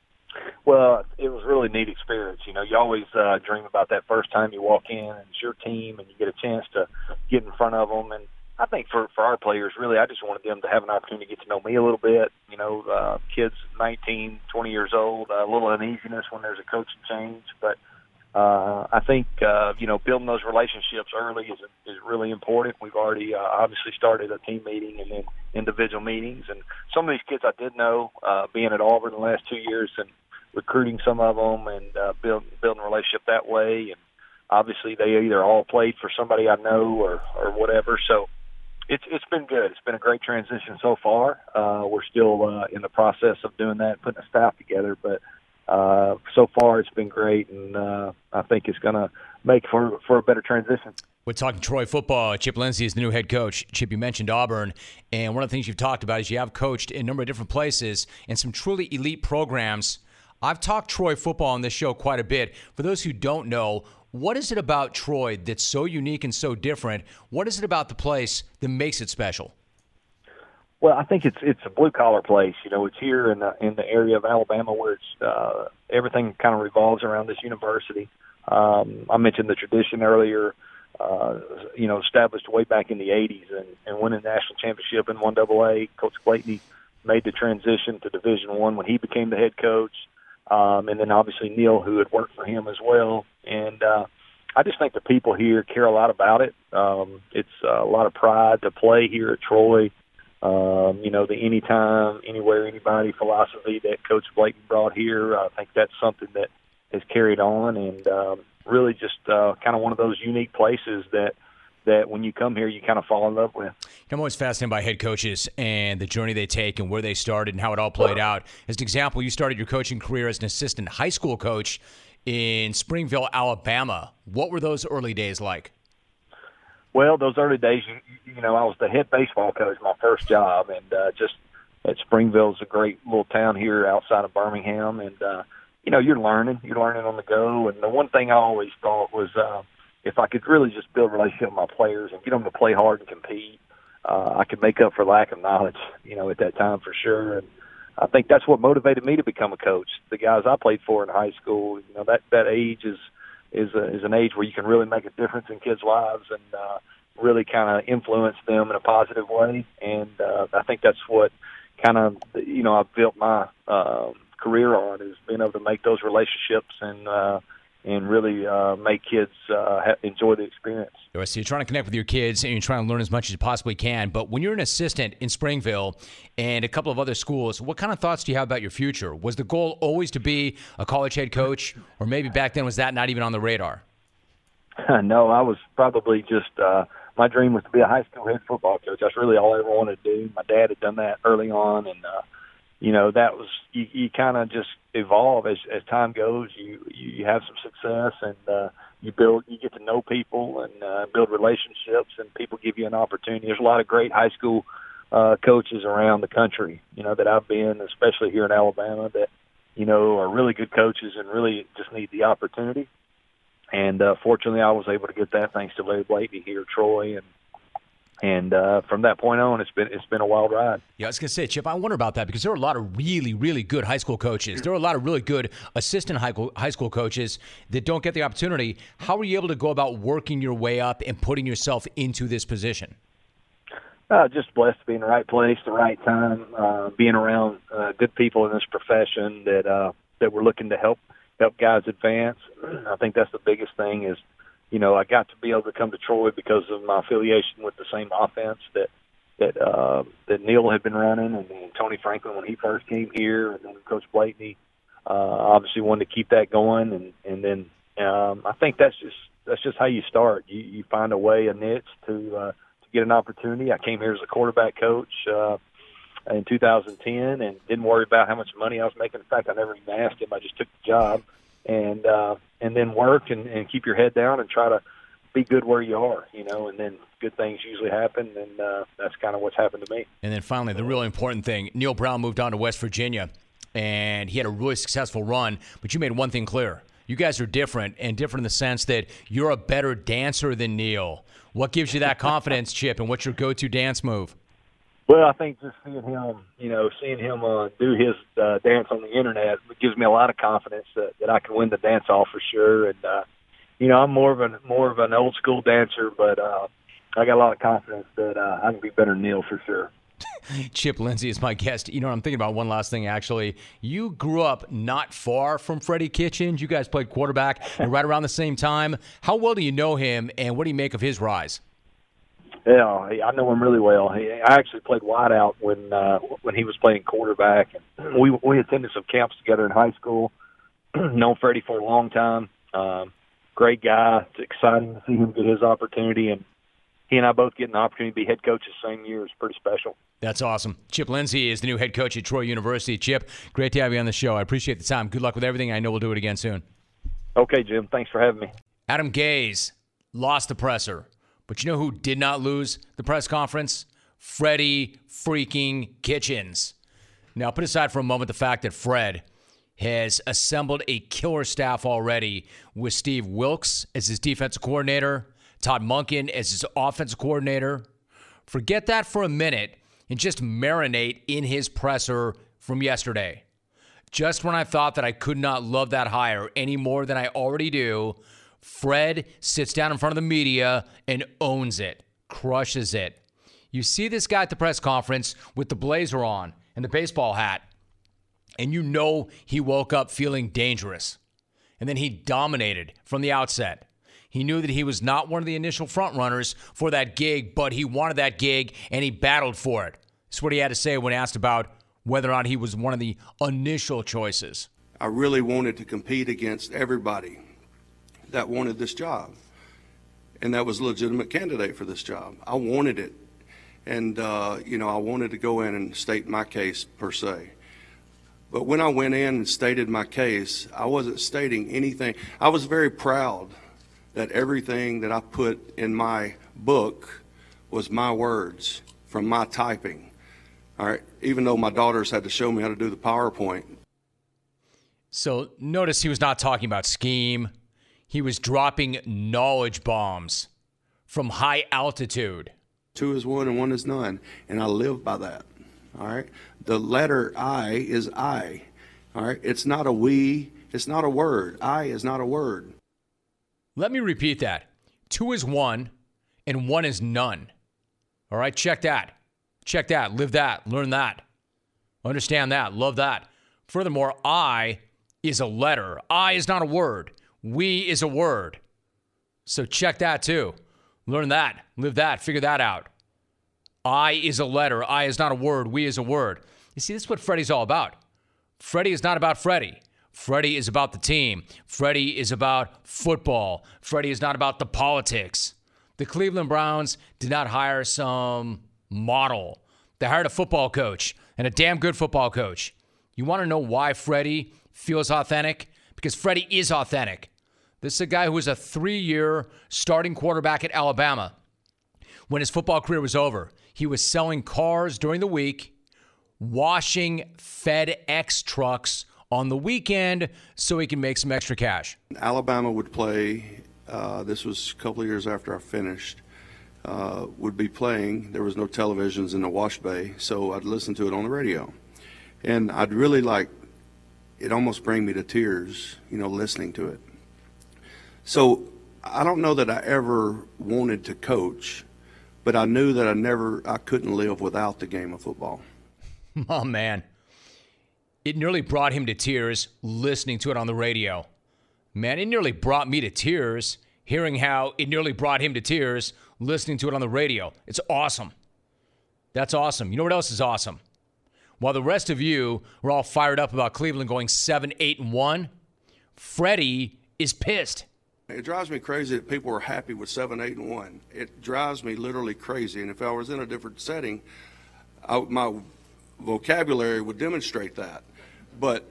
Well, it was a really neat experience. You always dream about that first time you walk in and it's your team and you get a chance to get in front of them. And I think for our players, really, I just wanted them to have an opportunity to get to know me a little bit. Kids 19, 20 years old, a little uneasiness when there's a coaching change. But I think, building those relationships early is really important. We've already obviously started a team meeting and then individual meetings. And some of these kids I did know, being at Auburn the last 2 years and recruiting some of them and building a relationship that way. And obviously they either all played for somebody I know or whatever. So it's been good. It's been a great transition so far. We're still in the process of doing that, putting a staff together. But so far it's been great, and I think it's going to make for a better transition. We're talking Troy football. Chip Lindsey is the new head coach. Chip, you mentioned Auburn, and one of the things you've talked about is you have coached in a number of different places and some truly elite programs. I've talked Troy football on this show quite a bit. For those who don't know, what is it about Troy that's so unique and so different? What is it about the place that makes it special? Well, I think it's a blue-collar place. It's here in the area of Alabama where it's everything kind of revolves around this university. I mentioned the tradition earlier, established way back in the 80s and winning the national championship in 1AA. Coach Clayton made the transition to Division I when he became the head coach. And then obviously Neil, who had worked for him as well. And I just think the people here care a lot about it. It's a lot of pride to play here at Troy. The anytime, anywhere, anybody philosophy that Coach Blayton brought here, I think that's something that has carried on and really just kind of one of those unique places that when you come here, you kind of fall in love with. I'm always fascinated by head coaches and the journey they take and where they started and how it all played out. As an example, you started your coaching career as an assistant high school coach in Springville, Alabama. What were those early days like? Well, those early days, I was the head baseball coach, my first job, and just at Springville is a great little town here outside of Birmingham, and you're learning on the go. And the one thing I always thought was if I could really just build a relationship with my players and get them to play hard and compete, I could make up for lack of knowledge, at that time for sure. And I think that's what motivated me to become a coach. The guys I played for in high school, that age is an age where you can really make a difference in kids' lives and really kind of influence them in a positive way. And I think that's what kind of, I've built my career on, is being able to make those relationships and really make kids enjoy the experience. So you're trying to connect with your kids and you're trying to learn as much as you possibly can. But when you're an assistant in Springville and a couple of other schools, what kind of thoughts do you have about your future? Was the goal always to be a college head coach, or maybe back then was that not even on the radar? No, I was probably just my dream was to be a high school head football coach. That's really all I ever wanted to do. My dad had done that early on, and that was you kind of just evolve as time goes. You have some success, and you get to know people and build relationships, and people give you an opportunity. There's a lot of great high school coaches around the country, that I've been, especially here in Alabama, that are really good coaches and really just need the opportunity. And fortunately, I was able to get that thanks to Larry Blayton here at Troy, and And from that point on, it's been a wild ride. Yeah, I was going to say, Chip, I wonder about that because there are a lot of really, really good high school coaches. There are a lot of really good assistant high school coaches that don't get the opportunity. How were you able to go about working your way up and putting yourself into this position? Just blessed to be in the right place, the right time, being around good people in this profession that were looking to help guys advance. I think that's the biggest thing is, I got to be able to come to Troy because of my affiliation with the same offense that Neil had been running, and then Tony Franklin when he first came here, and then Coach Blakeney obviously wanted to keep that going, and then I think that's just how you start. You find a way, a niche to get an opportunity. I came here as a quarterback coach in 2010, and didn't worry about how much money I was making. In fact, I never even asked him. I just took the job. And then work and keep your head down and try to be good where you are, and then good things usually happen, and that's kind of what's happened to me. And then finally, the really important thing, Neil Brown moved on to West Virginia, and he had a really successful run, but you made one thing clear. You guys are different, and different in the sense that you're a better dancer than Neil. What gives you that confidence, Chip, and what's your go-to dance move? Well, I think just seeing him do his dance on the internet gives me a lot of confidence that I can win the dance off for sure. And I'm more of an old school dancer, but I got a lot of confidence that I can be better than Neil for sure. Chip Lindsey is my guest. I'm thinking about one last thing, actually. You grew up not far from Freddie Kitchens. You guys played quarterback and right around the same time. How well do you know him, and what do you make of his rise? Yeah, I know him really well. I actually played wideout when he was playing quarterback. And we attended some camps together in high school. Known Freddie for a long time. Great guy. It's exciting to see him get his opportunity, and he and I both getting the opportunity to be head coaches the same year is pretty special. That's awesome. Chip Lindsey is the new head coach at Troy University. Chip, great to have you on the show. I appreciate the time. Good luck with everything. I know we'll do it again soon. Okay, Jim. Thanks for having me. Adam Gase lost the presser. But you know who did not lose the press conference? Freddie freaking Kitchens. Now, put aside for a moment the fact that Fred has assembled a killer staff already with Steve Wilks as his defensive coordinator, Todd Monken as his offensive coordinator. Forget that for a minute and just marinate in his presser from yesterday. Just when I thought that I could not love that hire any more than I already do, Fred sits down in front of the media and owns it, crushes it. You see this guy at the press conference with the blazer on and the baseball hat, and you know he woke up feeling dangerous. And then he dominated from the outset. He knew that he was not one of the initial front runners for that gig, but he wanted that gig, and he battled for it. That's what he had to say when asked about whether or not he was one of the initial choices. I really wanted to compete against everybody that wanted this job, and that was a legitimate candidate for this job. I wanted it, and I wanted to go in and state my case per se. But when I went in and stated my case, I wasn't stating anything. I was very proud that everything that I put in my book was my words from my typing. All right, even though my daughters had to show me how to do the PowerPoint. So notice he was not talking about scheme. He was dropping knowledge bombs from high altitude. 2 is 1 and 1 is none, and I live by that. All right, the letter I is I. All right, it's not a we, it's not a word. I is not a word. Let me repeat that. 2 is 1 and 1 is none. All right, check that. Check that, live that, learn that. Understand that, love that. Furthermore, I is a letter. I is not a word. We is a word. So check that too. Learn that, live that, figure that out. I is a letter. I is not a word. We is a word. You see, this is what Freddie's all about. Freddie is not about Freddie. Freddie is about the team. Freddie is about football. Freddie is not about the politics. The Cleveland Browns did not hire some model. They hired a football coach, and a damn good football coach. You want to know why Freddie feels authentic? Because Freddie is authentic. This is a guy who was a 3-year starting quarterback at Alabama. When his football career was over, he was selling cars during the week, washing FedEx trucks on the weekend so he can make some extra cash. Alabama would play, this was a couple of years after I finished, would be playing. There was no televisions in the wash bay, so I'd listen to it on the radio. And I'd really it almost bring me to tears, listening to it. So I don't know that I ever wanted to coach, but I knew that I couldn't live without the game of football. Oh, man. It nearly brought him to tears listening to it on the radio. Man, it nearly brought me to tears hearing how it nearly brought him to tears listening to it on the radio. It's awesome. That's awesome. You know what else is awesome? While the rest of you were all fired up about Cleveland going 7-8-1, Freddie is pissed. It drives me crazy that people are happy with 7-8-1. It drives me literally crazy. And if I was in a different setting, my vocabulary would demonstrate that. But,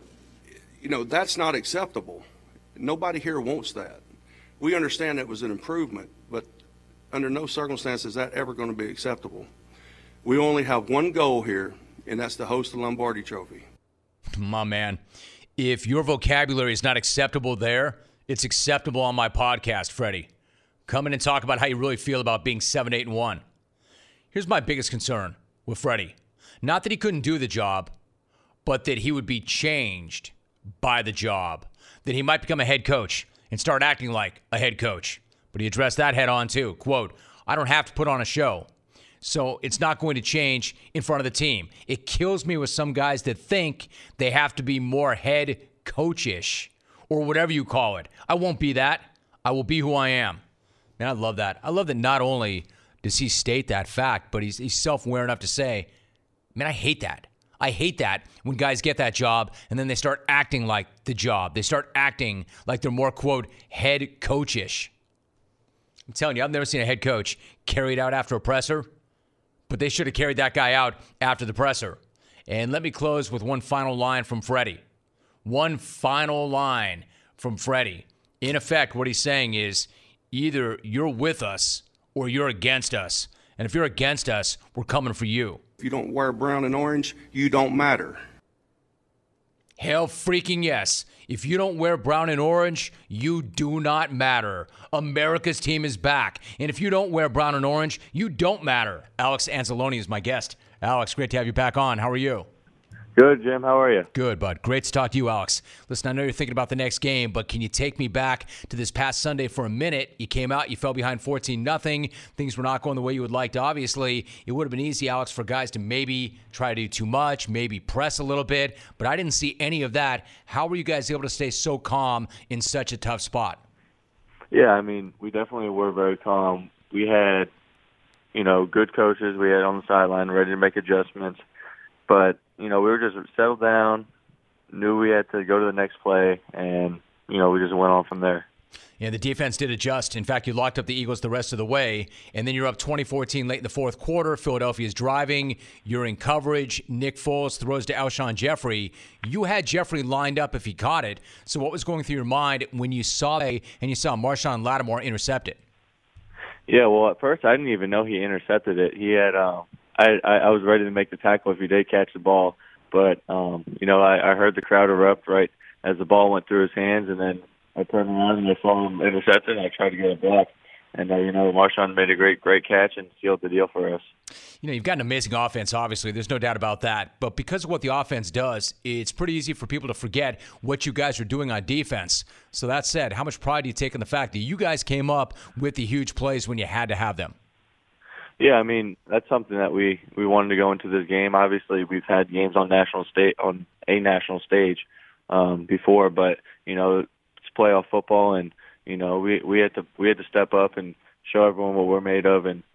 that's not acceptable. Nobody here wants that. We understand it was an improvement, but under no circumstances is that ever going to be acceptable. We only have one goal here, and that's to host the Lombardi Trophy. My man, if your vocabulary is not acceptable there, it's acceptable on my podcast, Freddie. Come in and talk about how you really feel about being 7-8-1. Here's my biggest concern with Freddie. Not that he couldn't do the job, but that he would be changed by the job. That he might become a head coach and start acting like a head coach. But he addressed that head on too. Quote, I don't have to put on a show, so it's not going to change in front of the team. It kills me with some guys that think they have to be more head coach-ish or whatever you call it. I won't be that. I will be who I am. Man, I love that. I love that not only does he state that fact, but he's self-aware enough to say, man, I hate that. I hate that when guys get that job and then they start acting like the job. They start acting like they're more, quote, head coach-ish. I'm telling you, I've never seen a head coach carried out after a presser, but they should have carried that guy out after the presser. And let me close with one final line from Freddie. One final line from Freddie. In effect, what he's saying is either you're with us or you're against us. And if you're against us, we're coming for you. If you don't wear brown and orange, you don't matter. Hell freaking yes. If you don't wear brown and orange, you do not matter. America's team is back. And if you don't wear brown and orange, you don't matter. Alex Anzalone is my guest. Alex, great to have you back on. How are you? Good, Jim. How are you? Good, bud. Great to talk to you, Alex. Listen, I know you're thinking about the next game, but can you take me back to this past Sunday for a minute? You came out, you fell behind 14-0. Things were not going the way you would like to. Obviously, it would have been easy, Alex, for guys to maybe try to do too much, maybe press a little bit, but I didn't see any of that. How were you guys able to stay so calm in such a tough spot? Yeah, I mean, we definitely were very calm. We had, good coaches we had on the sideline ready to make adjustments, but we were just settled down, knew we had to go to the next play, and, we just went on from there. Yeah, the defense did adjust. In fact, you locked up the Eagles the rest of the way, and then you're up 20-14 late in the fourth quarter. Philadelphia's driving. You're in coverage. Nick Foles throws to Alshon Jeffrey. You had Jeffrey lined up if he caught it. So what was going through your mind when you saw that and you saw Marshawn Lattimore intercept it? Yeah, well, at first I didn't even know he intercepted it. He had I was ready to make the tackle if he did catch the ball, but I heard the crowd erupt right as the ball went through his hands, and then I turned around and I saw him intercept it, and I tried to get it back. And Marshawn made a great catch and sealed the deal for us. You've got an amazing offense, obviously. There's no doubt about that. But because of what the offense does, it's pretty easy for people to forget what you guys are doing on defense. So that said, how much pride do you take in the fact that you guys came up with the huge plays when you had to have them? Yeah, I mean, that's something that we wanted to go into this game. Obviously, we've had games on a national stage before, but it's playoff football, and we had to step up and show everyone what we're made of. And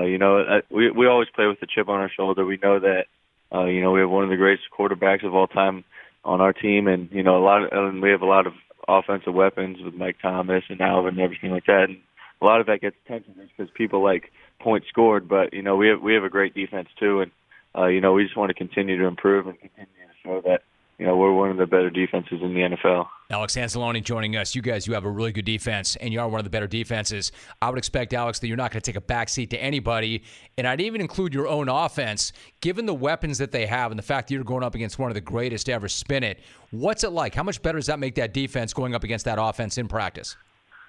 we always play with a chip on our shoulder. We know that we have one of the greatest quarterbacks of all time on our team, and we have a lot of offensive weapons with Mike Thomas and Alvin and everything like that. And a lot of that gets attention because people like points scored, but we have a great defense too, and we just want to continue to improve and continue to show that we're one of the better defenses in the NFL. Alex Anzalone joining us. You have a really good defense, and you are one of the better defenses. I would expect, Alex, that you're not going to take a backseat to anybody, and I'd even include your own offense. Given the weapons that they have and the fact that you're going up against one of the greatest to ever spin it, what's it like? How much better does that make that defense going up against that offense in practice?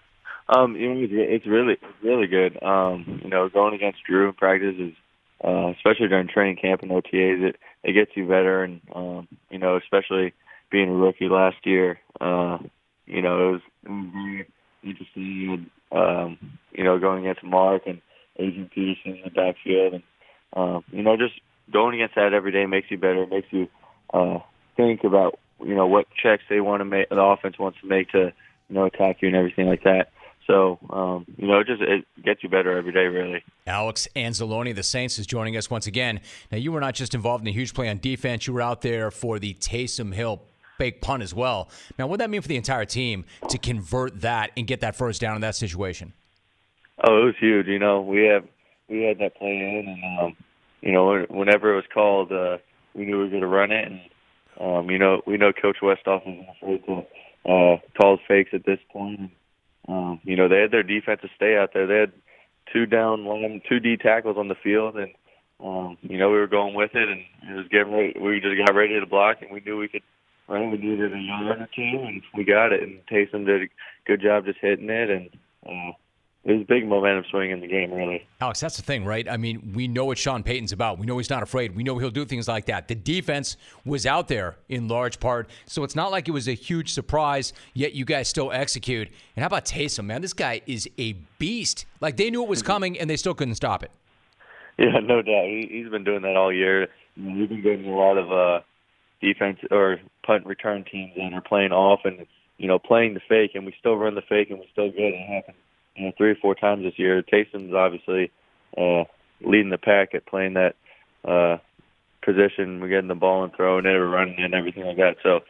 It's really good. Going against Drew in practice is, especially during training camp and OTAs, it gets you better. And, especially being a rookie last year, it was very interesting, going against Mark and Adrian Peterson in the backfield. And, just going against that every day makes you better. It makes you think about, what checks they want to make, the offense wants to make to, attack you and everything like that. So, it gets you better every day, really. Alex Anzalone of the Saints is joining us once again. Now, you were not just involved in a huge play on defense. You were out there for the Taysom Hill fake punt as well. Now, what does that mean for the entire team to convert that and get that first down in that situation? Oh, it was huge. We had that play in, and, whenever it was called, we knew we were going to run it. And, we know Coach Westhoff is afraid to call fakes at this point. They had their defensive stay out there. They had 2 D tackles on the field, and we were going with it, and it was getting ready. We just got ready to block, and we knew we could run. We needed a yard or two, and we got it. And Taysom did a good job just hitting it, and it was a big momentum swing in the game, really. Alex, that's the thing, right? I mean, we know what Sean Payton's about. We know he's not afraid. We know he'll do things like that. The defense was out there in large part, so it's not like it was a huge surprise, yet you guys still execute. And how about Taysom, man? This guy is a beast. Like, they knew it was coming, and they still couldn't stop it. Yeah, no doubt. He's been doing that all year. We've been getting a lot of defense or punt return teams that are playing off and, playing the fake, and we still run the fake, and we still get it. It happened 3 or 4 times this year. Taysom's obviously leading the pack at playing that position. We're getting the ball and throwing it or running it and everything like that. So,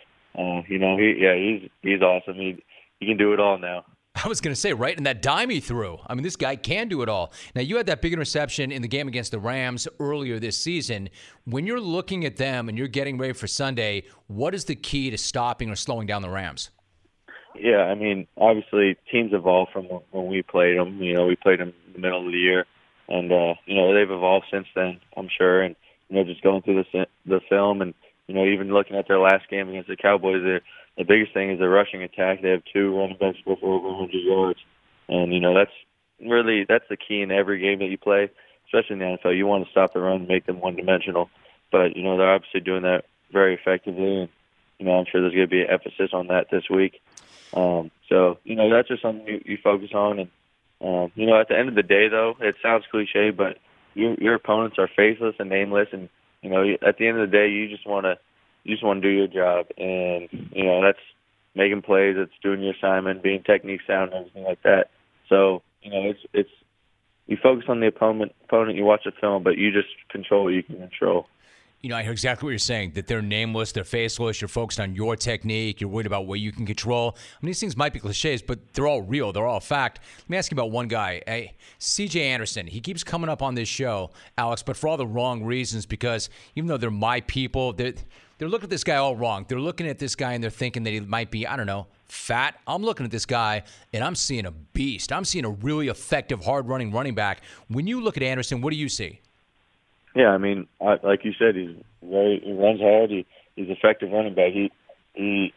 he's awesome. He can do it all now. I was going to say, right, and that dime he threw. I mean, this guy can do it all. Now, you had that big interception in the game against the Rams earlier this season. When you're looking at them and you're getting ready for Sunday, what is the key to stopping or slowing down the Rams? Yeah, I mean, obviously teams evolve from when we played them. We played them in the middle of the year, and they've evolved since then, I'm sure. And just going through the film, and even looking at their last game against the Cowboys, the biggest thing is their rushing attack. They have 2 running backs with over 100 yards, and that's the key in every game that you play, especially in the NFL. You want to stop the run and make them one-dimensional, but they're obviously doing that very effectively, and I'm sure there's going to be an emphasis on that this week. So that's just something you focus on. And, at the end of the day, though, it sounds cliche, but your opponents are faceless and nameless. And, at the end of the day, you just want to do your job. And, that's making plays, it's doing your assignment, being technique sound, and everything like that. So, it's you focus on the opponent, you watch the film, but you just control what you can control. I hear exactly what you're saying, that they're nameless, they're faceless, you're focused on your technique, you're worried about what you can control. I mean, these things might be cliches, but they're all real, they're all fact. Let me ask you about one guy, C.J. Anderson. He keeps coming up on this show, Alex, but for all the wrong reasons, because even though they're my people, they're looking at this guy all wrong. They're looking at this guy and they're thinking that he might be, fat. I'm looking at this guy and I'm seeing a beast. I'm seeing a really effective, hard-running running back. When you look at Anderson, what do you see? Yeah, I mean, like you said, he runs hard. He's an effective running back. You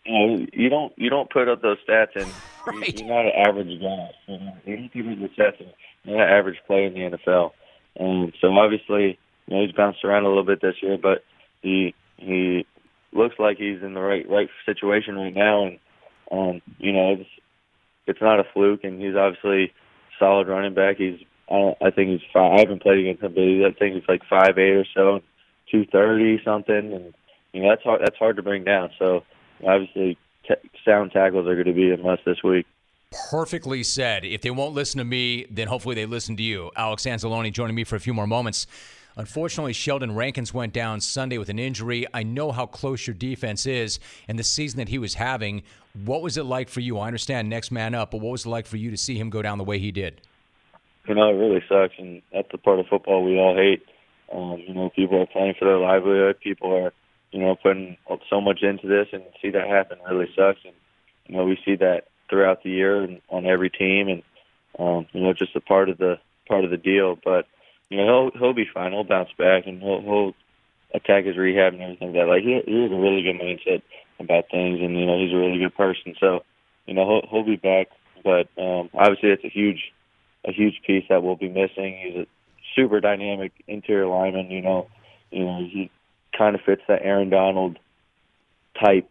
don't put up those stats, and right. You're not an average guy. You don't put up the stats, and you're not an average player in the NFL. And so obviously, he's bounced around a little bit this year, but he looks like he's in the right situation right now, and it's not a fluke, and he's obviously a solid running back. I think he's 5. I haven't played against him, but I think he's like 5'8" or so, 230 something, and that's hard to bring down. So obviously, sound tackles are going to be a must this week. Perfectly said. If they won't listen to me, then hopefully they listen to you. Alex Anzalone joining me for a few more moments. Unfortunately, Sheldon Rankins went down Sunday with an injury. I know how close your defense is and the season that he was having. What was it like for you? I understand next man up, but what was it like for you to see him go down the way he did? It really sucks, and that's the part of football we all hate. People are playing for their livelihood. People are, putting so much into this, and see that happen really sucks. And we see that throughout the year and on every team, and just a part of the deal. But he'll be fine. He'll bounce back, and he'll attack his rehab and everything like that. Like he has a really good mindset about things, and he's a really good person. So he'll be back but obviously it's a huge piece that we'll be missing. He's a super dynamic interior lineman. You know, he kind of fits that Aaron Donald type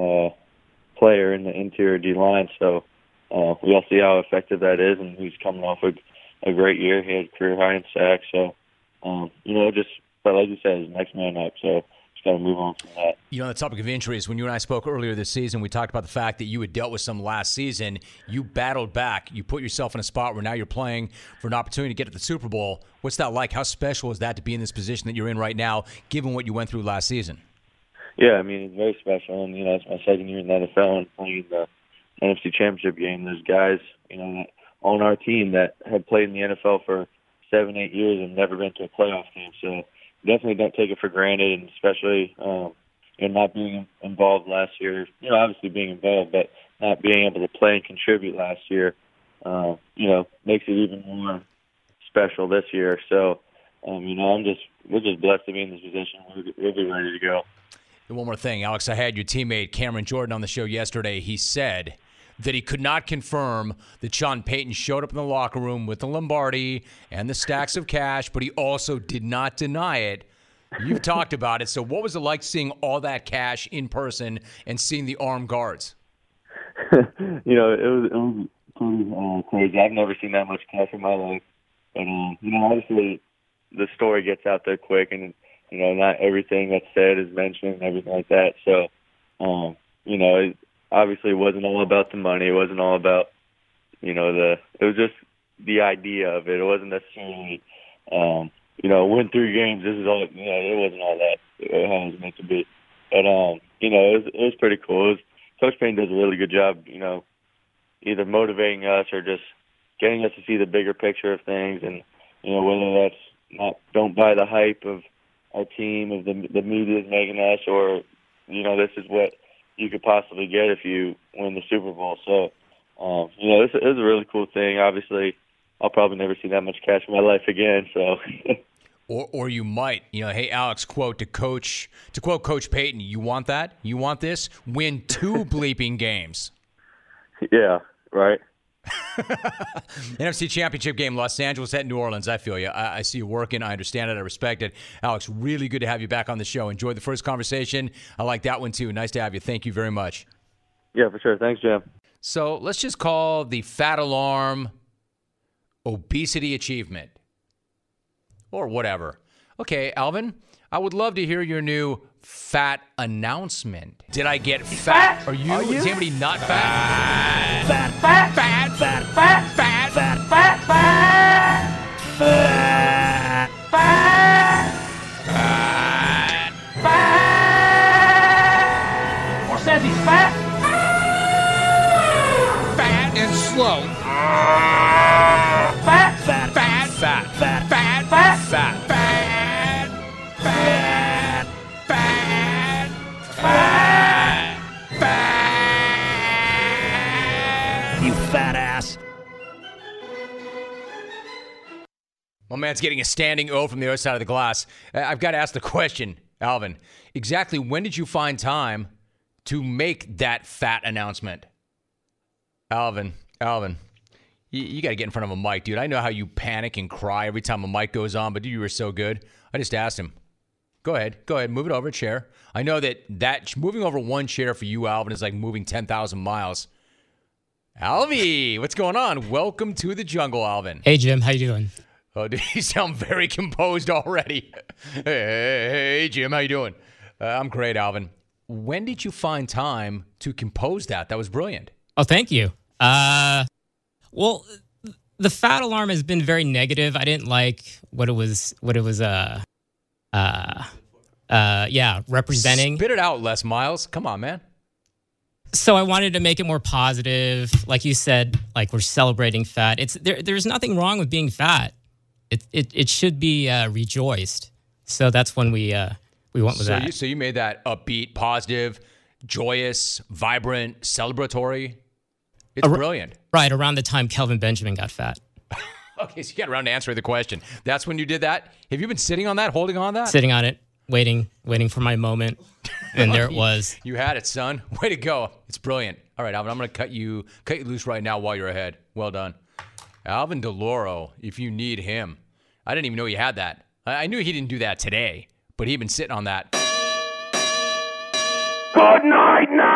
player in the interior D line. So we'll see how effective that is. And he's coming off a great year. He had career high in sacks. So but like you said, he's next man up. So got to move on from that. You know, on the topic of injuries, when you and I spoke earlier this season, we talked about the fact that you had dealt with some last season. You battled back. You put yourself in a spot where now you're playing for an opportunity to get to the Super Bowl. What's that like? How special is that to be in this position that you're in right now, given what you went through last season? Yeah, I mean, it's very special. And, it's my second year in the NFL and playing the NFC Championship game. There's guys, on our team that have played in the NFL for 7-8 years and never been to a playoff game. So definitely don't take it for granted, and especially not being involved last year. Obviously being involved, but not being able to play and contribute last year, makes it even more special this year. So, we're just blessed to be in this position. We'll be ready to go. And one more thing, Alex, I had your teammate Cameron Jordan on the show yesterday. He said that he could not confirm that Sean Payton showed up in the locker room with the Lombardi and the stacks of cash, but he also did not deny it. You've talked about it. So what was it like seeing all that cash in person and seeing the armed guards? It was pretty crazy. I've never seen that much cash in my life. But, obviously the story gets out there quick, and, not everything that's said is mentioned and everything like that. So, obviously, it wasn't all about the money. It wasn't all about, it was just the idea of it. It wasn't necessarily, win 3 games. This is all, it wasn't all that how it was meant to be. But, it was pretty cool. Coach Payton does a really good job, either motivating us or just getting us to see the bigger picture of things. And, whether that's don't buy the hype of our team, of the media is making us, or, this is what you could possibly get if you win the Super Bowl. So, this is a really cool thing. Obviously, I'll probably never see that much cash in my life again. So, or you might. Hey, Alex, to quote Coach Payton, you want that? You want this? Win 2 bleeping games. Yeah, right. NFC Championship game, Los Angeles at New Orleans. I feel you. I see you working. I understand it. I respect it. Alex, really good to have you back on the show. Enjoyed the first conversation. I like that one, too. Nice to have you. Thank you very much. Yeah, for sure. Thanks, Jim. So let's just call the fat alarm obesity achievement or whatever. Okay, Alvin, I would love to hear your new fat announcement. Did I get fat? Are you? Is anybody not fat? Fat. Or says he's fat. Fat and slow. Fat. You fat ass. My man's getting a standing O from the other side of the glass. I've got to ask the question, Alvin. Exactly when did you find time to make that fat announcement? Alvin, you got to get in front of a mic, dude. I know how you panic and cry every time a mic goes on, but you were so good. I just asked him. Go ahead. Move it over a chair. I know that moving over one chair for you, Alvin, is like moving 10,000 miles. Alvy, what's going on? Welcome to the jungle, Alvin. Hey, Jim. How you doing? Oh, dude, you sound very composed already. Hey, Jim. How you doing? I'm great, Alvin. When did you find time to compose that? That was brilliant. Oh, thank you. Well, the fat alarm has been very negative. I didn't like what it was representing. Spit it out, Les Miles. Come on, man. So I wanted to make it more positive. Like you said, like we're celebrating fat. There's nothing wrong with being fat. It should be rejoiced. So that's when we went with that. So you made that upbeat, positive, joyous, vibrant, celebratory. It's brilliant. Right, around the time Kelvin Benjamin got fat. Okay, so you got around to answering the question. That's when you did that? Have you been sitting on that, holding on that? Sitting on it, waiting for my moment. And there it was. You had it, son. Way to go. It's brilliant. All right, Alvin, I'm going to cut you loose right now while you're ahead. Well done. Alvin DeLauro, if you need him. I didn't even know he had that. I knew he didn't do that today, but he'd been sitting on that. Good night now.